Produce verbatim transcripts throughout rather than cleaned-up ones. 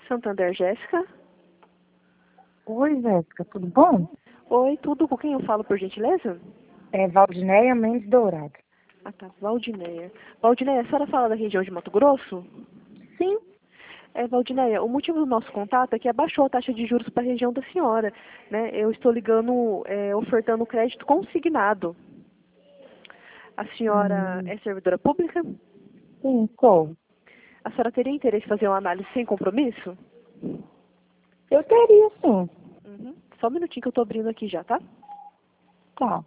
Santander, Jéssica. Oi, Jéssica, tudo bom? Oi, tudo? Com quem eu falo, por gentileza? É Valdinéia Mendes Dourado. Ah, tá. Valdinéia. Valdinéia, a senhora fala da região de Mato Grosso? Sim. É, Valdinéia, o motivo do nosso contato é que abaixou a taxa de juros para a região da senhora, né? Eu estou ligando, é, ofertando crédito consignado. A senhora Hum, é servidora pública? sim, sou. A senhora teria interesse em fazer uma análise sem compromisso? Eu teria, sim. Uhum. Só um minutinho que eu estou abrindo aqui já, tá? Tá.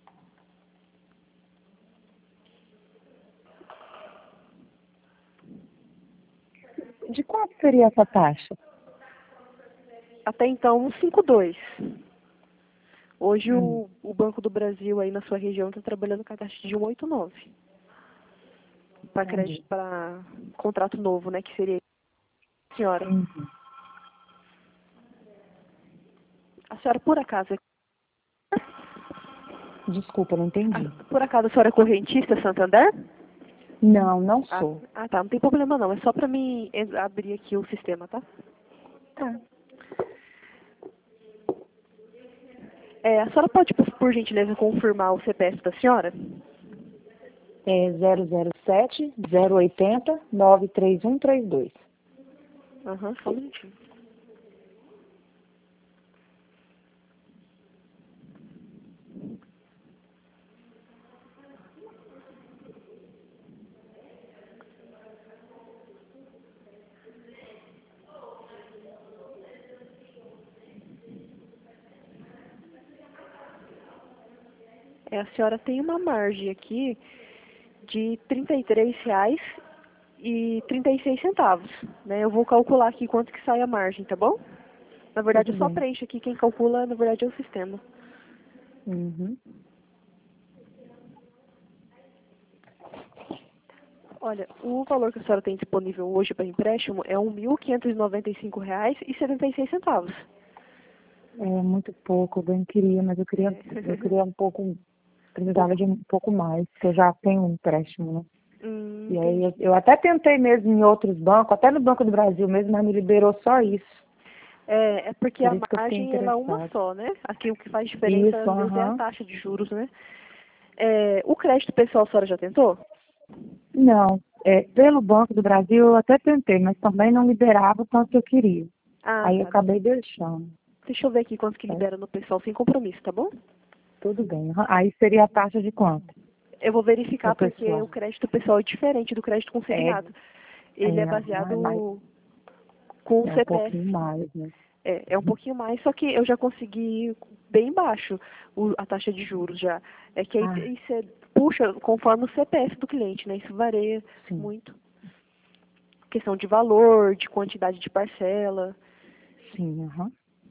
De quanto seria essa taxa? Até então, um cinco dois. Hoje Hum, o, o Banco do Brasil aí na sua região está trabalhando com a taxa de um oito nove. Para entendi. crédito, para contrato novo, né? Que seria a senhora. Uhum. A senhora, por acaso, é Desculpa, não entendi. a- por acaso a senhora é correntista Santander? Não, não Ah, sou. ah, tá. Não tem problema não. É só para mim en- abrir aqui o sistema, tá? Tá. É, a senhora pode, por, por gentileza, confirmar o C P F da senhora? É zero zero sete, zero oito zero, nove três um três dois. Aham, só um minutinho. É, a senhora tem uma margem aqui de trinta e três reais e trinta e seis centavos, né? Eu vou calcular aqui quanto que sai a margem, tá bom? Na verdade, Tudo eu só bem. preencho aqui, quem calcula, na verdade, é o sistema. Uhum. Olha, o valor que a senhora tem disponível hoje para empréstimo é um mil quinhentos e noventa e cinco reais e setenta e seis centavos. É muito pouco, eu bem queria, mas eu queria, eu É. queria um pouco, precisava Pouco. de um pouco mais, porque eu já tenho um empréstimo, né? Hum, E aí eu, entendi. eu até tentei mesmo em outros bancos, até no Banco do Brasil mesmo, mas me liberou só isso. É, é porque Por a isso que eu fiquei margem ela é uma interessada. só, né? Aqui o que faz diferença Isso, às vezes é a aham. taxa de juros, né? É, o crédito pessoal a senhora já tentou? Não, é, pelo Banco do Brasil eu até tentei, mas também não liberava o tanto que eu queria. Ah, Aí eu tá. acabei deixando. Deixa eu ver aqui quanto que Certo? libera no pessoal sem compromisso, tá bom? Tudo bem. Aham. Aí seria a taxa de quanto? Eu vou No verificar porque pessoal. o crédito pessoal é diferente do crédito É, consignado. Ele é é, aham, é, mais, baseado com o é um pouquinho C P F. mais, né? É, é um pouquinho mais, só que eu já consegui bem baixo o- a taxa de juros já. É que aí Ah, aí você puxa conforme o C P F do cliente, né? Isso varia sim, muito. Questão de valor, de quantidade de parcela. sim, aham.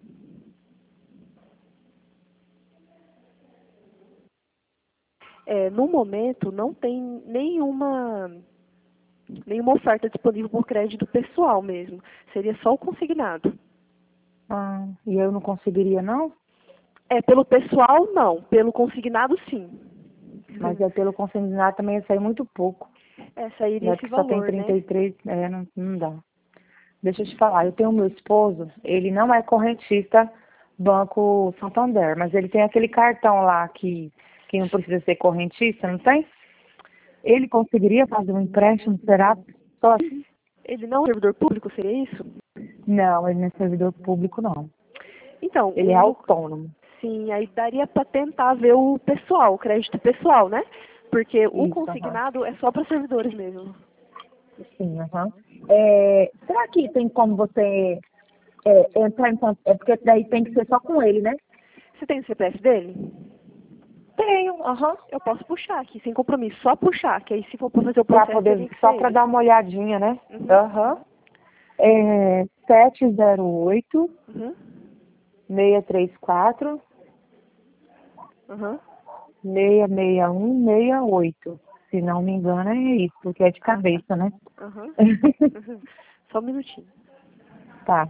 É, no momento não tem nenhuma nenhuma oferta disponível por crédito pessoal mesmo. Seria só o consignado. Ah, e eu não conseguiria, não? É, pelo pessoal não, pelo consignado sim. Mas é pelo consignado também ia sair muito pouco. É, sairia Né? esse Porque só tem valor, trinta né? e três, é, não, não dá. Deixa eu te falar, eu tenho meu esposo, ele não é correntista Banco Santander, mas ele tem aquele cartão lá que, que não precisa ser correntista, não tem? Ele conseguiria fazer um empréstimo, será? Só assim? Ele não é um servidor público, seria isso? Não, ele não é servidor público, não. Então, Ele é o, no- autônomo. sim, aí daria para tentar ver o pessoal, o crédito pessoal, né? Porque o Isso, aham. consignado é só para servidores mesmo. Sim, aham. É, será que tem como você é, entrar em contato? É porque daí tem que ser só com ele, né? Você tem o C P F dele? Tenho, aham. Eu posso puxar aqui, sem compromisso, só puxar, que aí se for para fazer o Para processo poder, teria que ser só para ele. dar uma olhadinha, né? Uhum, Aham. É sete zero oito, uhum, seis três quatro, uhum. seis seis um, seis oito. Se não me engano é isso, porque é de Ah, tá. cabeça, né? Uhum. Uhum. Só um minutinho. Tá.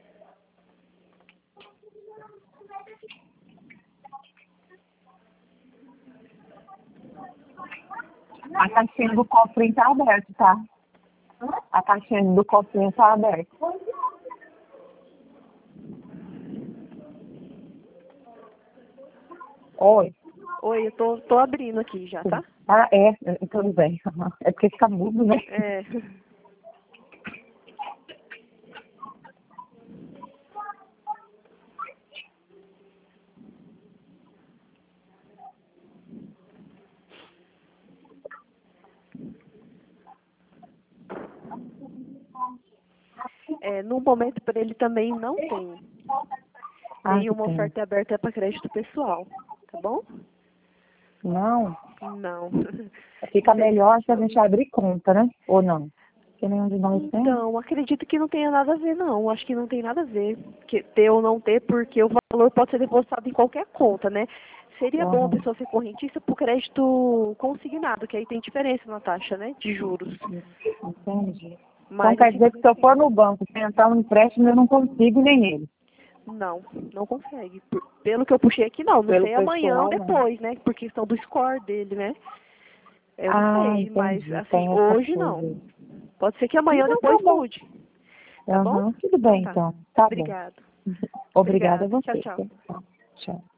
A caixinha do cofrinho tá aberta, tá? A caixinha do cofrinho tá aberta. Oi. Oi, eu tô, tô abrindo aqui já, tá? Ah, é. Tudo bem. É porque fica mudo, né? É. É, no momento para ele também não tem. Ah, Tem que uma pena. oferta aberta para crédito pessoal, tá bom? Não. Não. Fica melhor se a gente abrir conta, né? Ou não? Porque nenhum de nós tem. Então, acredito que não tenha nada a ver, não. Acho que não tem nada a ver. Que ter ou não ter, porque o valor pode ser depositado em qualquer conta, né? Seria bom a Aham. pessoa ser correntista por crédito consignado, que aí tem diferença na taxa, né? De juros. Entendi. Então Mas quer esse dizer que se eu for no banco tentar um empréstimo, eu não consigo nem ele. não, não consegue. Por- pelo que eu puxei aqui, não. Não Pelo sei amanhã ou pessoal, não. depois, né? Por questão do score dele, né? Eu não Ah, sei, mas entendi. assim, Tem essa hoje coisa não. aí. Pode ser que amanhã ou Então tá depois bom. mude. Tá bom? Aham, tudo Então bem tá. então. Tá bom. Obrigada. Obrigada a Obrigada. Tchau, você. tchau. Tchau. Tchau.